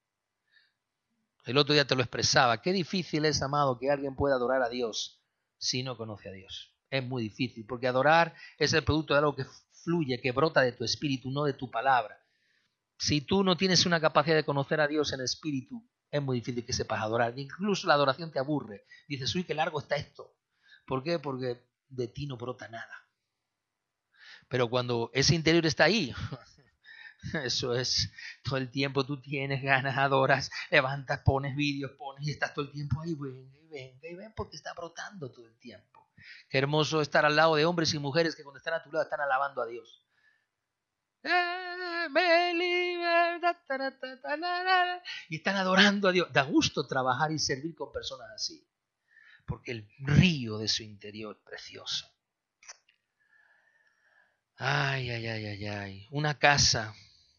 El otro día te lo expresaba. Qué difícil es, amado, que alguien pueda adorar a Dios si no conoce a Dios. Es muy difícil, porque adorar es el producto de algo que fluye, que brota de tu espíritu, no de tu palabra. Si tú no tienes una capacidad de conocer a Dios en espíritu, es muy difícil que sepas adorar. Incluso la adoración te aburre. Dices, uy, qué largo está esto. ¿Por qué? Porque de ti no brota nada. Pero cuando ese interior está ahí, eso es, todo el tiempo tú tienes ganas, adoras, levantas, pones vídeos, pones y estás todo el tiempo ahí, ven, porque está brotando todo el tiempo. Qué hermoso estar al lado de hombres y mujeres que cuando están a tu lado están alabando a Dios. Y están adorando a Dios. Da gusto trabajar y servir con personas así, porque el río de su interior es precioso. Ay. Una casa.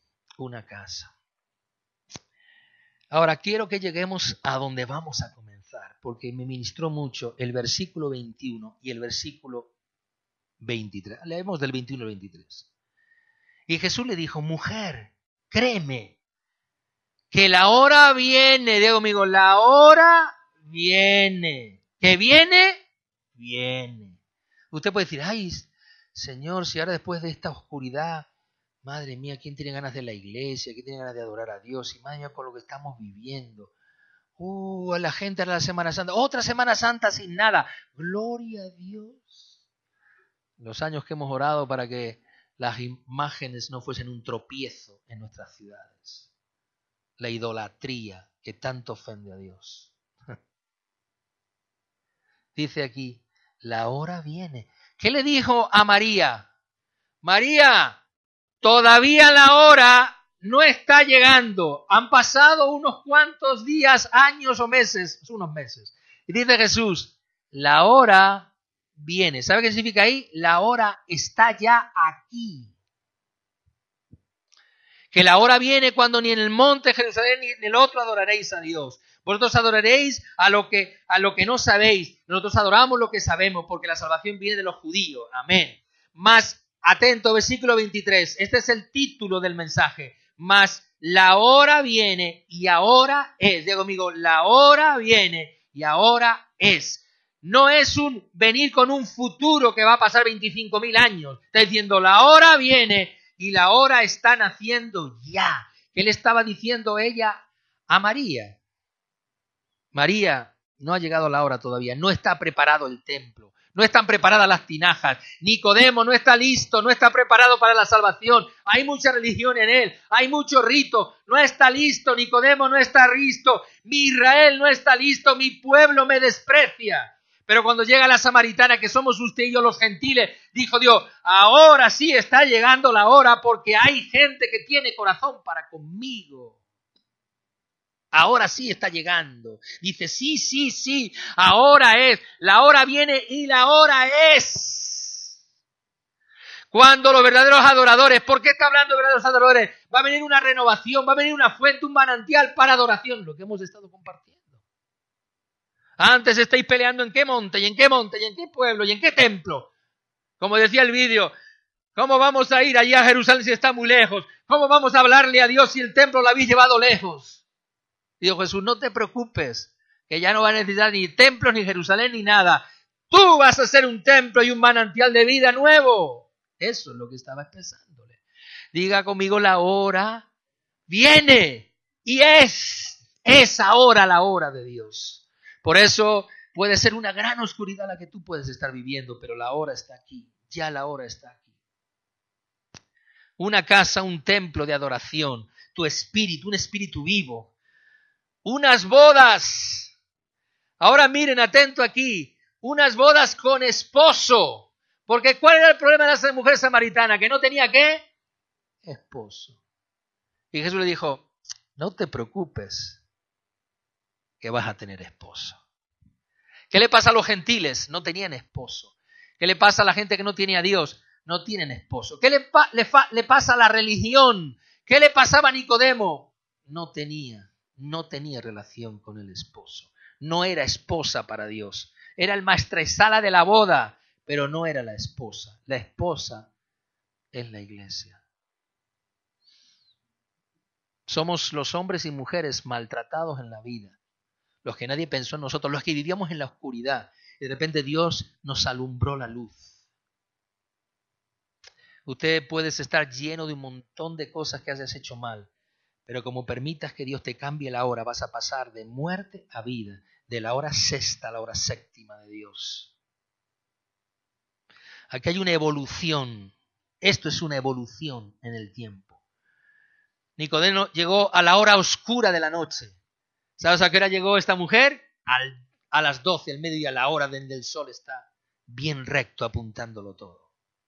Ahora quiero que lleguemos a donde vamos a comenzar, porque me ministró mucho el versículo 21 y el versículo 23. Leemos del 21 al 23. Y Jesús le dijo, mujer, créeme, que la hora viene, digo amigo, la hora viene. ¿Que viene? Viene. Usted puede decir, ay, Señor, si ahora después de esta oscuridad, madre mía, ¿quién tiene ganas de la iglesia? ¿Quién tiene ganas de adorar a Dios? Y madre mía, con lo que estamos viviendo. A la gente a la Semana Santa. Otra Semana Santa sin nada. Gloria a Dios. Los años que hemos orado para que las imágenes no fuesen un tropiezo en nuestras ciudades. La idolatría que tanto ofende a Dios. Dice aquí, la hora viene. ¿Qué le dijo a María? María, todavía la hora no está llegando. Han pasado unos cuantos días, años o meses, unos meses. Y dice Jesús, la hora viene. ¿Sabe qué significa ahí? La hora está ya aquí. Que la hora viene cuando ni en el monte Jerusalén ni en el otro adoraréis a Dios. Vosotros adoraréis a lo que no sabéis. Nosotros adoramos lo que sabemos, porque la salvación viene de los judíos. Amén. Más, atento, versículo 23. Este es el título del mensaje. Mas la hora viene y ahora es. Diga conmigo, la hora viene y ahora es. No es un venir con un futuro que va a pasar 25.000 años. Está diciendo, la hora viene y la hora está naciendo ya. ¿Qué le estaba diciendo ella a María? María, no ha llegado la hora todavía, no está preparado el templo, no están preparadas las tinajas, Nicodemo no está listo, no está preparado para la salvación, hay mucha religión en él, hay mucho rito, no está listo, Nicodemo no está listo, mi Israel no está listo, mi pueblo me desprecia. Pero cuando llega la samaritana, que somos usted y yo los gentiles, dijo Dios, ahora sí está llegando la hora porque hay gente que tiene corazón para conmigo. Ahora sí está llegando. Dice, sí, ahora es. La hora viene y la hora es. Cuando los verdaderos adoradores, ¿por qué está hablando de verdaderos adoradores? Va a venir una renovación, va a venir una fuente, un manantial para adoración, lo que hemos estado compartiendo. Antes estáis peleando en qué monte, y en qué pueblo, y en qué templo. Como decía el vídeo, ¿cómo vamos a ir allá a Jerusalén si está muy lejos? ¿Cómo vamos a hablarle a Dios si el templo lo habéis llevado lejos? Dijo Jesús, no te preocupes, que ya no va a necesitar ni templos, ni Jerusalén, ni nada. Tú vas a ser un templo y un manantial de vida nuevo. Eso es lo que estaba expresándole. Diga conmigo, la hora viene y es ahora la hora de Dios. Por eso puede ser una gran oscuridad la que tú puedes estar viviendo, pero la hora está aquí, ya la hora está aquí. Una casa, un templo de adoración, tu espíritu, un espíritu vivo. Unas bodas, ahora miren, atento aquí, unas bodas con esposo, porque ¿cuál era el problema de esa mujer samaritana? Que no tenía ¿qué? Esposo. Y Jesús le dijo, no te preocupes, que vas a tener esposo. ¿Qué le pasa a los gentiles? No tenían esposo. ¿Qué le pasa a la gente que no tiene a Dios? No tienen esposo. ¿Qué le pasa a la religión? ¿Qué le pasaba a Nicodemo? No tenía relación con el esposo. No era esposa para Dios. Era el maestresala de la boda, pero no era la esposa. La esposa es la iglesia. Somos los hombres y mujeres maltratados en la vida. Los que nadie pensó en nosotros, los que vivíamos en la oscuridad. Y de repente Dios nos alumbró la luz. Usted puede estar lleno de un montón de cosas que hayas hecho mal. Pero como permitas que Dios te cambie la hora, vas a pasar de muerte a vida, de la hora sexta a la hora séptima de Dios. Aquí hay una evolución. Esto es una evolución en el tiempo. Nicodemo llegó a la hora oscura de la noche. ¿Sabes a qué hora llegó esta mujer? A las 12, al mediodía, la hora donde el sol está bien recto apuntándolo todo.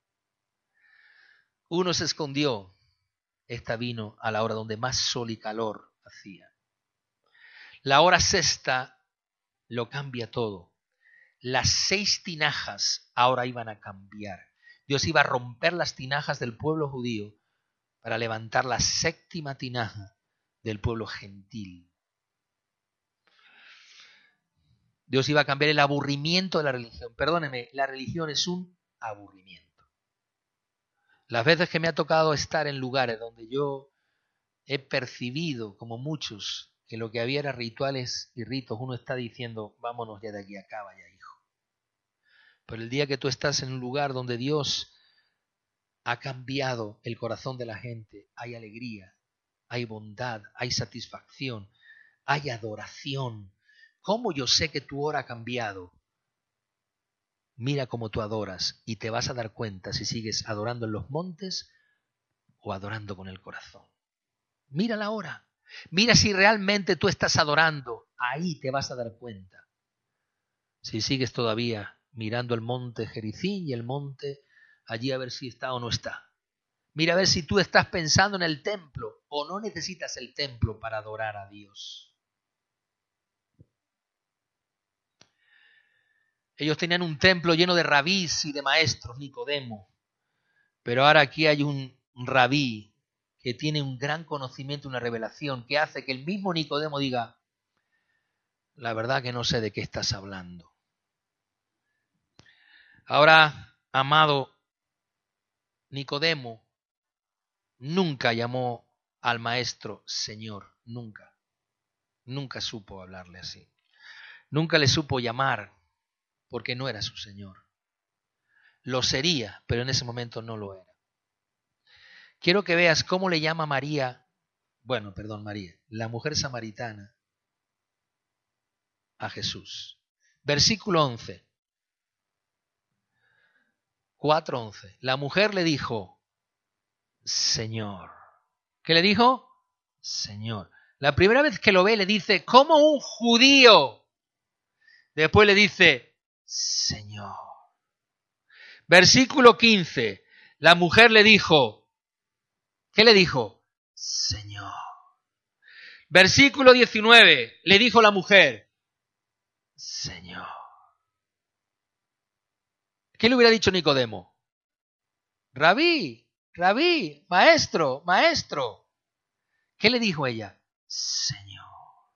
Uno se escondió. Esta vino a la hora donde más sol y calor hacía. La hora sexta lo cambia todo. Las 6 tinajas ahora iban a cambiar. Dios iba a romper las tinajas del pueblo judío para levantar la 7ª tinaja del pueblo gentil. Dios iba a cambiar el aburrimiento de la religión. Perdóneme, la religión es un aburrimiento. Las veces que me ha tocado estar en lugares donde yo he percibido, como muchos, que lo que había era rituales y ritos, uno está diciendo, vámonos ya de aquí, acaba ya, hijo. Pero el día que tú estás en un lugar donde Dios ha cambiado el corazón de la gente, hay alegría, hay bondad, hay satisfacción, hay adoración. ¿Cómo yo sé que tu hora ha cambiado? Mira cómo tú adoras y te vas a dar cuenta si sigues adorando en los montes o adorando con el corazón. Mira la hora. Mira si realmente tú estás adorando. Ahí te vas a dar cuenta. Si sigues todavía mirando el monte Gerizim y el monte allí a ver si está o no está. Mira a ver si tú estás pensando en el templo o no necesitas el templo para adorar a Dios. Ellos tenían un templo lleno de rabís y de maestros, Nicodemo. Pero ahora aquí hay un rabí que tiene un gran conocimiento, una revelación, que hace que el mismo Nicodemo diga, la verdad que no sé de qué estás hablando. Ahora, amado, Nicodemo nunca llamó al maestro Señor, nunca. Nunca supo hablarle así. Nunca le supo llamar porque no era su Señor. Lo sería, pero en ese momento no lo era. Quiero que veas cómo le llama María, la mujer samaritana a Jesús. Versículo 11. 4:11. La mujer le dijo, Señor. ¿Qué le dijo? Señor. La primera vez que lo ve le dice, como un judío. Después le dice, Señor. Versículo 15. La mujer le dijo, ¿qué le dijo? Señor. Versículo 19. Le dijo la mujer, Señor. ¿Qué le hubiera dicho Nicodemo? Rabí, maestro, maestro. ¿Qué le dijo ella? Señor.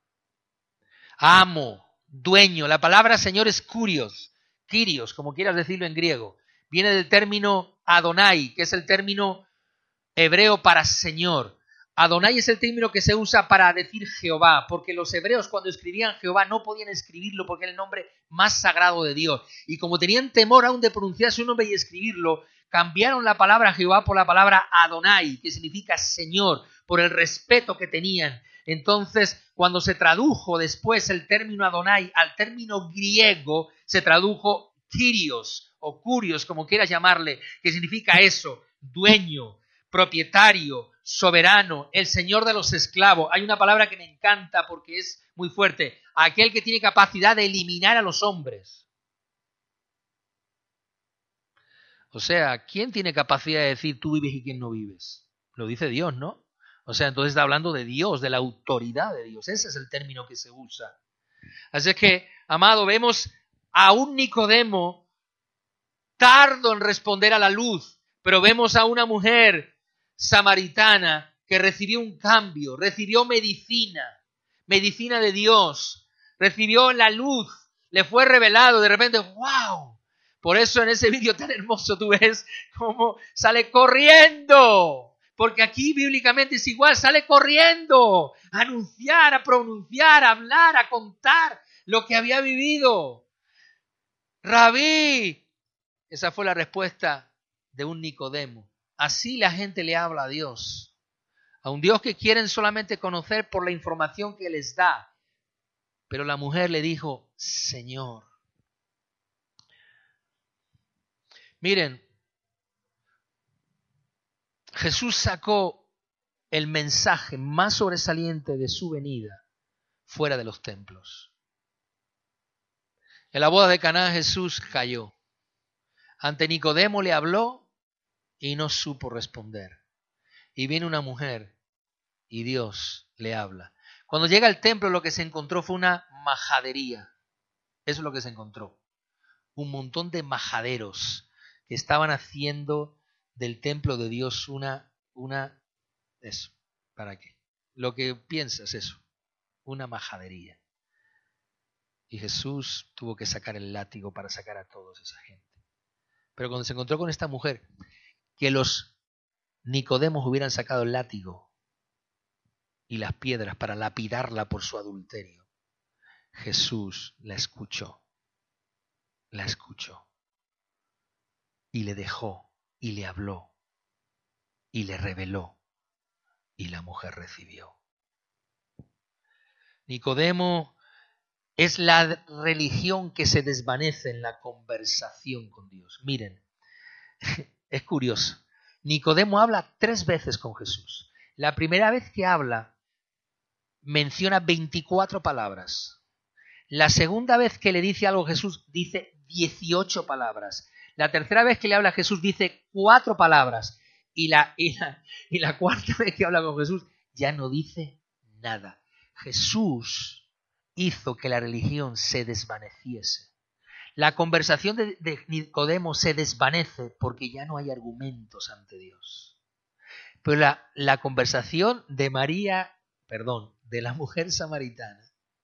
Amo, dueño. La palabra Señor es kurios, como quieras decirlo en griego. Viene del término Adonai, que es el término hebreo para Señor. Adonai es el término que se usa para decir Jehová, porque los hebreos cuando escribían Jehová no podían escribirlo porque era el nombre más sagrado de Dios. Y como tenían temor aún de pronunciar su nombre y escribirlo, cambiaron la palabra Jehová por la palabra Adonai, que significa Señor, por el respeto que tenían. Entonces, cuando se tradujo después el término Adonai al término griego, se tradujo Kyrios o Kurios, como quieras llamarle, que significa eso, dueño, propietario, soberano, el señor de los esclavos. Hay una palabra que me encanta porque es muy fuerte. Aquel que tiene capacidad de eliminar a los hombres. O sea, ¿quién tiene capacidad de decir tú vives y quién no vives? Lo dice Dios, ¿no? O sea, entonces está hablando de Dios, de la autoridad de Dios. Ese es el término que se usa. Así es que, amado, vemos a un Nicodemo tardo en responder a la luz, pero vemos a una mujer samaritana que recibió un cambio, recibió medicina de Dios, recibió la luz, le fue revelado, de repente, ¡wow! Por eso en ese vídeo tan hermoso tú ves cómo sale corriendo, porque aquí bíblicamente es igual, sale corriendo a anunciar, a pronunciar, a hablar, a contar lo que había vivido. Rabí, esa fue la respuesta de un Nicodemo. Así la gente le habla a Dios. A un Dios que quieren solamente conocer por la información que les da. Pero la mujer le dijo, Señor. Miren, Jesús sacó el mensaje más sobresaliente de su venida fuera de los templos. En la boda de Caná Jesús cayó. Ante Nicodemo le habló y no supo responder. Y viene una mujer y Dios le habla. Cuando llega al templo lo que se encontró fue una majadería. Eso es lo que se encontró. Un montón de majaderos que estaban haciendo del templo de Dios eso. ¿Para qué? Lo que piensas eso, una majadería. Y Jesús tuvo que sacar el látigo para sacar a toda esa gente. Pero cuando se encontró con esta mujer, que los Nicodemos hubieran sacado el látigo y las piedras para lapidarla por su adulterio, Jesús la escuchó y le dejó y le habló y le reveló y la mujer recibió. Nicodemo es la religión que se desvanece en la conversación con Dios. Miren, es curioso. Nicodemo habla 3 veces con Jesús. La primera vez que habla menciona 24 palabras. La segunda vez que le dice algo a Jesús, dice 18 palabras. La tercera vez que le habla a Jesús, dice 4 palabras. Y la cuarta vez que habla con Jesús, ya no dice nada. Jesús hizo que la religión se desvaneciese. La conversación de Nicodemo se desvanece porque ya no hay argumentos ante Dios. Pero la conversación de de la mujer samaritana,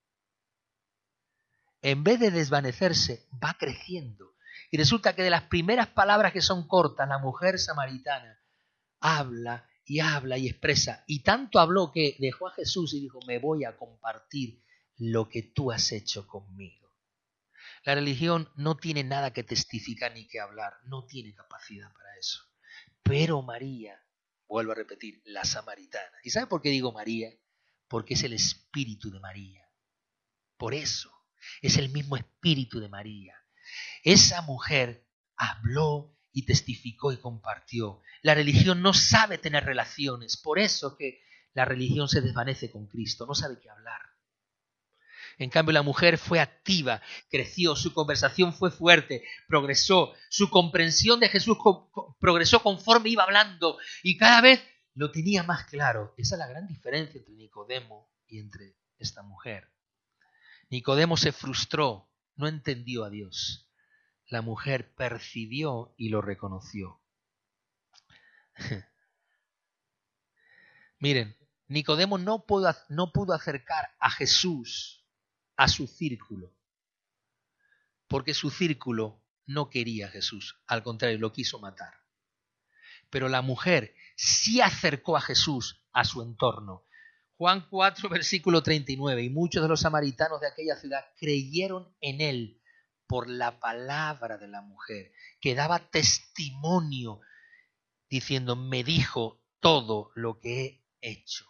en vez de desvanecerse, va creciendo. Y resulta que de las primeras palabras que son cortas, la mujer samaritana habla y expresa. Y tanto habló que dejó a Jesús y dijo, me voy a compartir lo que tú has hecho conmigo. La religión no tiene nada que testificar ni que hablar, no tiene capacidad para eso. Pero María, vuelvo a repetir, la samaritana. ¿Y sabe por qué digo María? Porque es el espíritu de María. Por eso, es el mismo espíritu de María. Esa mujer habló y testificó y compartió. La religión no sabe tener relaciones, por eso que la religión se desvanece con Cristo, no sabe qué hablar. En cambio, la mujer fue activa, creció, su conversación fue fuerte, progresó, su comprensión de Jesús progresó conforme iba hablando y cada vez lo tenía más claro. Esa es la gran diferencia entre Nicodemo y entre esta mujer. Nicodemo se frustró, no entendió a Dios. La mujer percibió y lo reconoció. Miren, Nicodemo no pudo acercar a Jesús a su círculo, porque su círculo no quería a Jesús, al contrario, lo quiso matar. Pero la mujer sí acercó a Jesús a su entorno. Juan 4, versículo 39, y muchos de los samaritanos de aquella ciudad creyeron en él por la palabra de la mujer, que daba testimonio diciendo, me dijo todo lo que he hecho.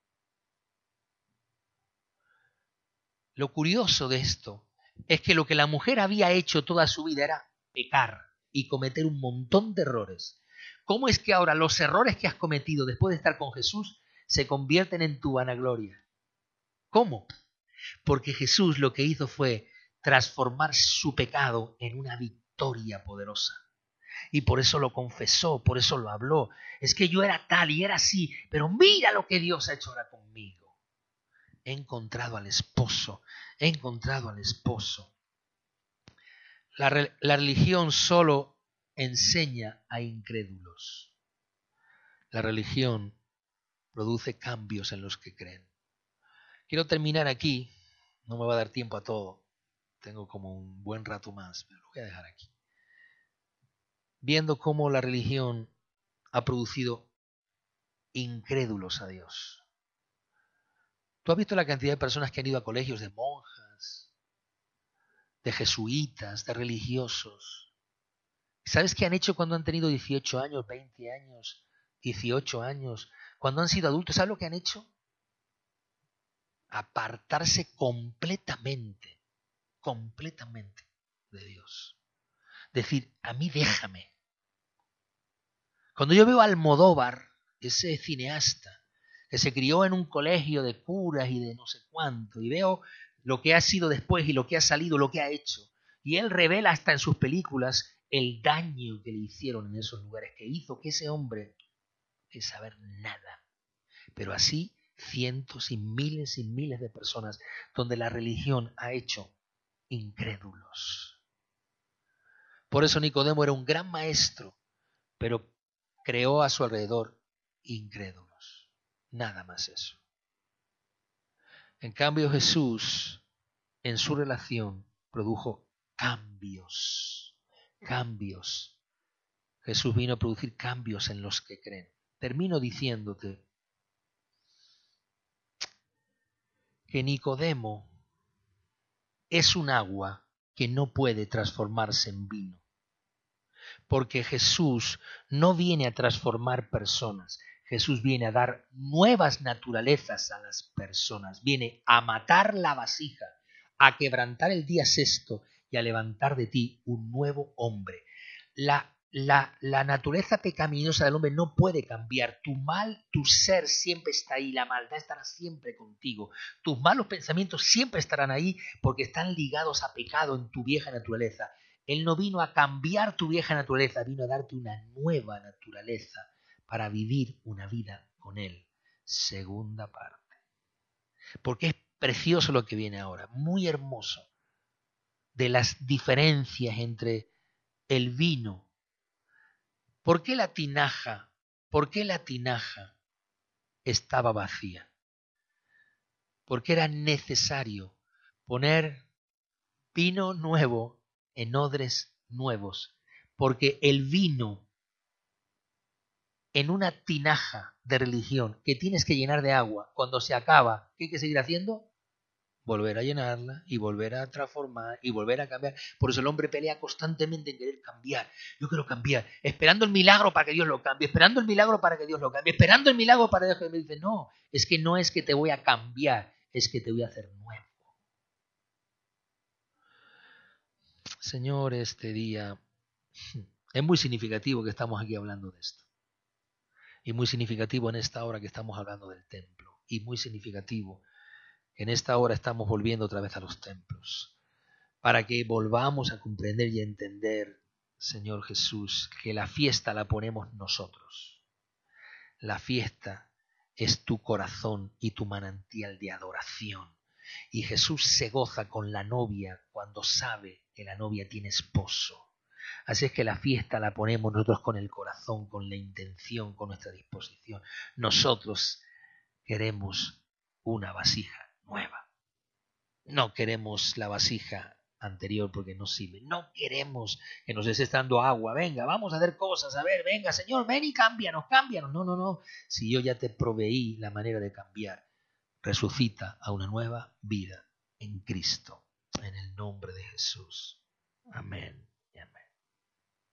Lo curioso de esto es que lo que la mujer había hecho toda su vida era pecar y cometer un montón de errores. ¿Cómo es que ahora los errores que has cometido después de estar con Jesús se convierten en tu vanagloria? ¿Cómo? Porque Jesús lo que hizo fue transformar su pecado en una victoria poderosa. Y por eso lo confesó, por eso lo habló. Es que yo era tal y era así, pero mira lo que Dios ha hecho ahora conmigo. He encontrado al esposo, he encontrado al esposo. La religión solo enseña a incrédulos. La religión produce cambios en los que creen. Quiero terminar aquí, no me va a dar tiempo a todo, tengo como un buen rato más, pero lo voy a dejar aquí. Viendo cómo la religión ha producido incrédulos a Dios. ¿Tú has visto la cantidad de personas que han ido a colegios de monjas, de jesuitas, de religiosos? ¿Sabes qué han hecho cuando han tenido 18 años, 20 años, 18 años? Cuando han sido adultos, ¿sabes lo que han hecho? Apartarse completamente de Dios. Decir, a mí déjame. Cuando yo veo a Almodóvar, ese cineasta, que se crió en un colegio de curas y de no sé cuánto, y veo lo que ha sido después y lo que ha salido, lo que ha hecho, y él revela hasta en sus películas el daño que le hicieron en esos lugares, que hizo que ese hombre, sin saber nada, pero así cientos y miles de personas, donde la religión ha hecho incrédulos. Por eso Nicodemo era un gran maestro, pero creó a su alrededor incrédulos. Nada más eso. En cambio, Jesús, en su relación, produjo cambios. Cambios. Jesús vino a producir cambios en los que creen. Termino diciéndote que Nicodemo es un agua que no puede transformarse en vino. Porque Jesús no viene a transformar personas. Jesús viene a dar nuevas naturalezas a las personas. Viene a matar la vasija, a quebrantar el día sexto y a levantar de ti un nuevo hombre. La la naturaleza pecaminosa del hombre no puede cambiar. Tu ser siempre está ahí, la maldad estará siempre contigo. Tus malos pensamientos siempre estarán ahí porque están ligados a pecado en tu vieja naturaleza. Él no vino a cambiar tu vieja naturaleza, vino a darte una nueva naturaleza para vivir una vida con Él. Segunda parte. Porque es precioso lo que viene ahora, muy hermoso, de las diferencias entre el vino. ¿Por qué la tinaja estaba vacía? Porque era necesario poner vino nuevo en odres nuevos. Porque el vino en una tinaja de religión que tienes que llenar de agua, cuando se acaba, ¿qué hay que seguir haciendo? Volver a llenarla y volver a transformar y volver a cambiar. Por eso el hombre pelea constantemente en querer cambiar. Yo quiero cambiar, esperando el milagro para que Dios lo cambie, esperando el milagro para que Dios lo cambie, esperando el milagro para que Dios me dice, no es que te voy a cambiar, es que te voy a hacer nuevo. Señor, este día es muy significativo que estamos aquí hablando de esto. Y muy significativo en esta hora que estamos hablando del templo. Y muy significativo en esta hora estamos volviendo otra vez a los templos, para que volvamos a comprender y a entender, Señor Jesús, que la fiesta la ponemos nosotros. La fiesta es tu corazón y tu manantial de adoración. Y Jesús se goza con la novia cuando sabe que la novia tiene esposo. Así es que la fiesta la ponemos nosotros con el corazón, con la intención, con nuestra disposición. Nosotros queremos una vasija nueva. No queremos la vasija anterior porque no sirve. No queremos que nos esté dando agua. Venga, vamos a hacer cosas. A ver, venga, Señor, ven y cámbianos. No. Si yo ya te proveí la manera de cambiar, resucita a una nueva vida en Cristo. En el nombre de Jesús. Amén.